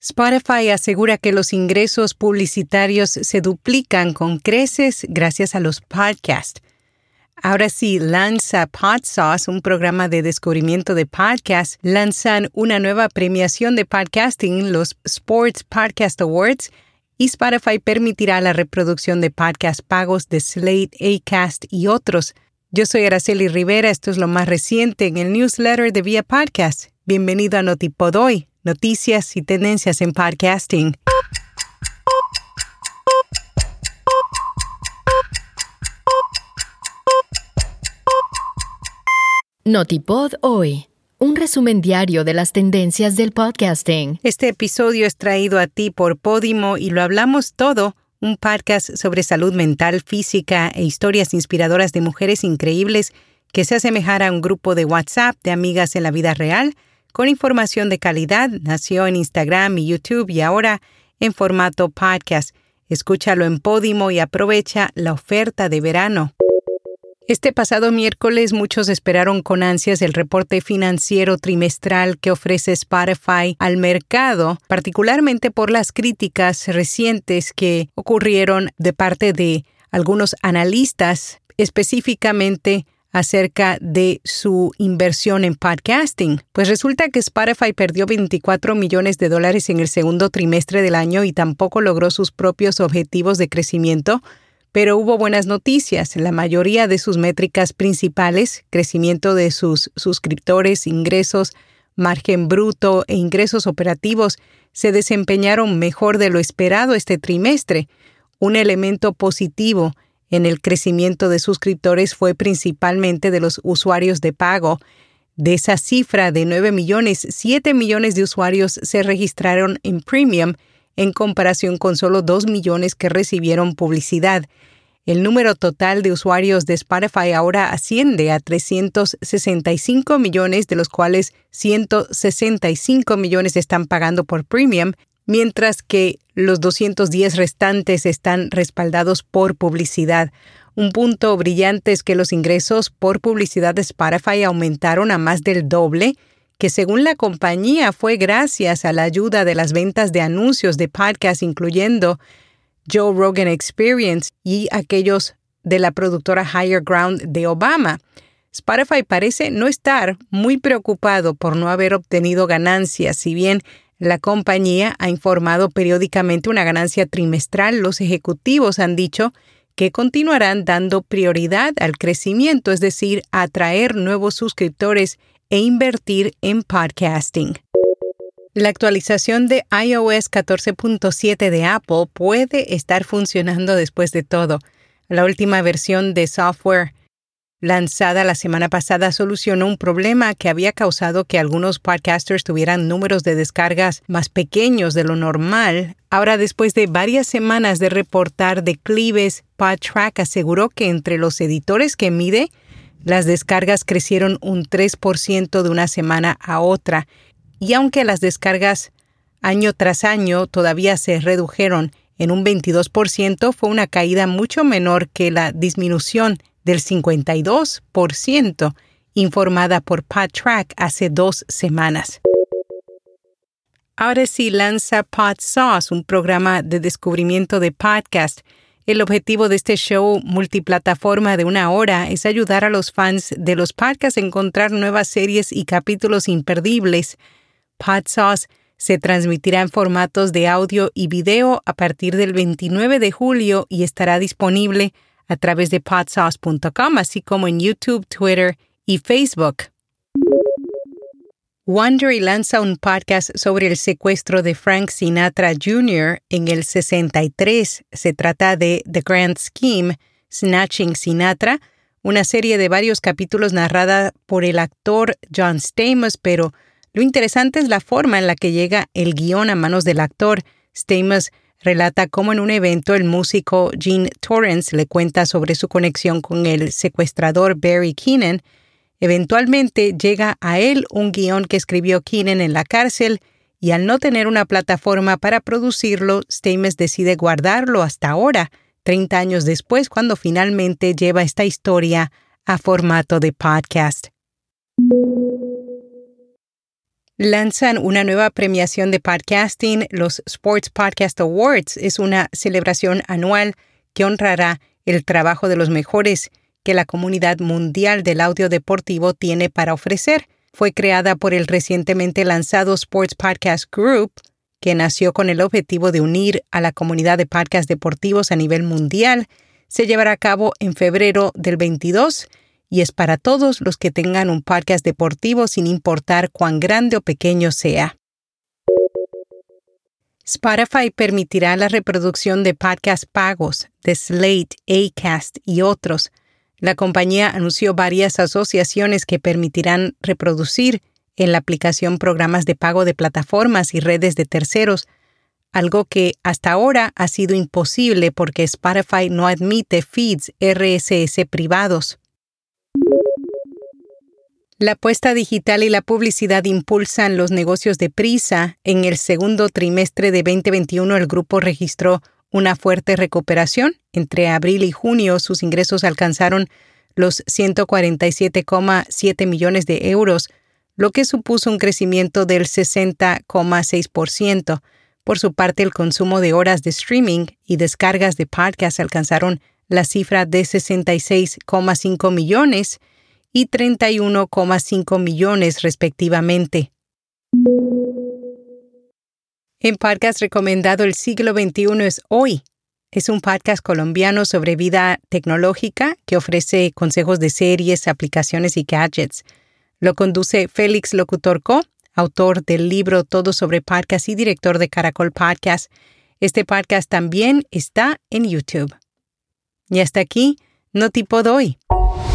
Spotify asegura que los ingresos publicitarios se duplican con creces gracias a los podcasts. Ahora sí, lanza PodSauce, un programa de descubrimiento de podcasts. Lanzan una nueva premiación de podcasting, los Sports Podcast Awards, y Spotify permitirá la reproducción de podcasts pagos de Slate, Acast y otros. Yo soy Araceli Rivera, esto es lo más reciente en el newsletter de Vía Podcast. Bienvenido a Notipod Hoy, noticias y tendencias en podcasting. Notipod Hoy, un resumen diario de las tendencias del podcasting. Este episodio es traído a ti por Podimo y lo hablamos todo, un podcast sobre salud mental, física e historias inspiradoras de mujeres increíbles que se asemejará a un grupo de WhatsApp de amigas en la vida real, con información de calidad. Nació en Instagram y YouTube y ahora en formato podcast. Escúchalo en Podimo y aprovecha la oferta de verano. Este pasado miércoles muchos esperaron con ansias el reporte financiero trimestral que ofrece Spotify al mercado, particularmente por las críticas recientes que ocurrieron de parte de algunos analistas, específicamente acerca de su inversión en podcasting. Pues resulta que Spotify perdió $24 millones en el segundo trimestre del año y tampoco logró sus propios objetivos de crecimiento, pero hubo buenas noticias. La mayoría de sus métricas principales, crecimiento de sus suscriptores, ingresos, margen bruto e ingresos operativos, se desempeñaron mejor de lo esperado este trimestre. Un elemento positivo en el crecimiento de suscriptores fue principalmente de los usuarios de pago. De esa cifra de 9 millones, 7 millones de usuarios se registraron en Premium en comparación con solo 2 millones que recibieron publicidad. El número total de usuarios de Spotify ahora asciende a 365 millones, de los cuales 165 millones están pagando por Premium, mientras que los 210 restantes están respaldados por publicidad. Un punto brillante es que los ingresos por publicidad de Spotify aumentaron a más del doble, que según la compañía fue gracias a la ayuda de las ventas de anuncios de podcast, incluyendo Joe Rogan Experience y aquellos de la productora Higher Ground de Obama. Spotify parece no estar muy preocupado por no haber obtenido ganancias, si bien la compañía ha informado periódicamente una ganancia trimestral. Los ejecutivos han dicho que continuarán dando prioridad al crecimiento, es decir, a atraer nuevos suscriptores e invertir en podcasting. La actualización de iOS 14.7 de Apple puede estar funcionando después de todo. La última versión de software lanzada la semana pasada solucionó un problema que había causado que algunos podcasters tuvieran números de descargas más pequeños de lo normal. Ahora, después de varias semanas de reportar declives, PodTrack aseguró que entre los editores que mide, las descargas crecieron un 3% de una semana a otra. Y aunque las descargas año tras año todavía se redujeron en un 22%, fue una caída mucho menor que la disminución del 52% informada por PodTrack hace 2 semanas. Ahora sí lanza PodSauce, un programa de descubrimiento de podcast. El objetivo de este show multiplataforma de 1 hora es ayudar a los fans de los podcasts a encontrar nuevas series y capítulos imperdibles. PodSauce se transmitirá en formatos de audio y video a partir del 29 de julio y estará disponible a través de podsauce.com, así como en YouTube, Twitter y Facebook. Wondery lanza un podcast sobre el secuestro de Frank Sinatra Jr. en el 63. Se trata de The Grand Scheme, Snatching Sinatra, una serie de varios capítulos narrada por el actor John Stamos, pero lo interesante es la forma en la que llega el guión a manos del actor. Stamos relata cómo en un evento el músico Gene Torrance le cuenta sobre su conexión con el secuestrador Barry Keenan. Eventualmente llega a él un guión que escribió Keenan en la cárcel y al no tener una plataforma para producirlo, Stamos decide guardarlo hasta ahora, 30 años después, cuando finalmente lleva esta historia a formato de podcast. lanzan una nueva premiación de podcasting. Los Sports Podcast Awards es una celebración anual que honrará el trabajo de los mejores que la comunidad mundial del audio deportivo tiene para ofrecer. Fue creada por el recientemente lanzado Sports Podcast Group, que nació con el objetivo de unir a la comunidad de podcasts deportivos a nivel mundial. Se llevará a cabo en febrero del 22 y es para todos los que tengan un podcast deportivo sin importar cuán grande o pequeño sea. Spotify permitirá la reproducción de podcasts pagos de Slate, Acast y otros. La compañía anunció varias asociaciones que permitirán reproducir en la aplicación programas de pago de plataformas y redes de terceros, algo que hasta ahora ha sido imposible porque Spotify no admite feeds RSS privados. La apuesta digital y la publicidad impulsan los negocios de prisa. En el segundo trimestre de 2021, el grupo registró una fuerte recuperación. Entre abril y junio, sus ingresos alcanzaron los 147,7 millones de euros, lo que supuso un crecimiento del 60,6%. Por su parte, el consumo de horas de streaming y descargas de podcasts alcanzaron la cifra de 66,5 millones y 31,5 millones respectivamente. En podcast recomendado El siglo XXI es Hoy. Es un podcast colombiano sobre vida tecnológica que ofrece consejos de series, aplicaciones y gadgets. Lo conduce Félix Locutor Co., autor del libro Todo sobre Podcast y director de Caracol Podcast. Este podcast también está en YouTube. Y hasta aquí, Notipod Hoy.